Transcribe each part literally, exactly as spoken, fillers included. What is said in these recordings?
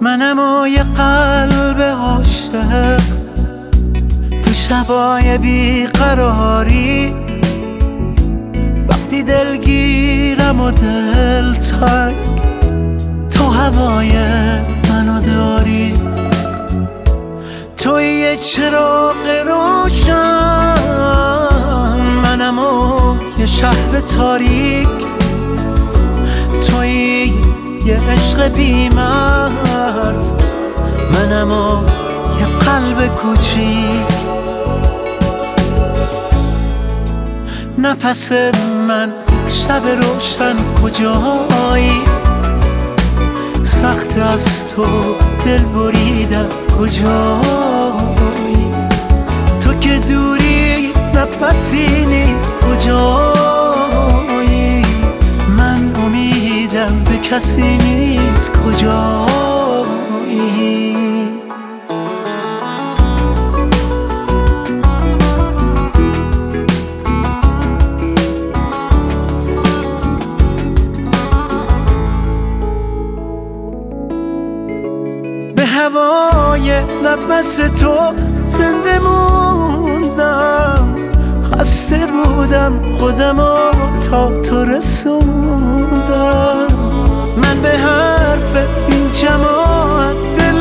منم و یه قلب عاشق تو شبای بیقراری، وقتی دلگیرم و دل تنگ تو هوای منو داری. توی یه چراغ روشن، منم و یه شهر تاریک، توی یه عشق بی‌مرز، منم و یه قلب کوچیک. نفس من شب روشن کجایی، سخت از تو دل بریدم کجایی، تو که دوری نفسی نیست کجایی، من امیدم به کسی نیست کجایی. به هوای نفس تو زنده موندم، خسته بودم خودمو تا تو رسوندم. من به حرف این جماعت دل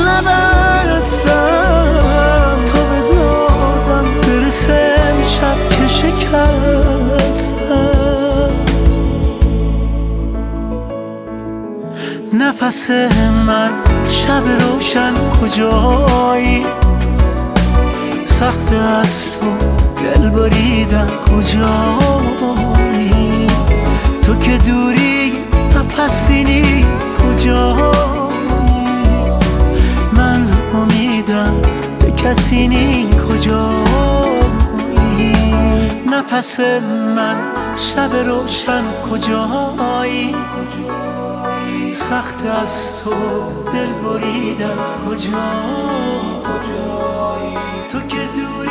نبستم، تو به دادم برسه امشب که شکستم. نفس من شب روشن کجایی، سخت از تو دل بریدم کجایی، تو که دوری نفسی نیست کجایی، من امیدم به کسی نیست کجایی. نفس من شب روشن کجایی، سخت از تو دل بریدم کجایی، تو که دور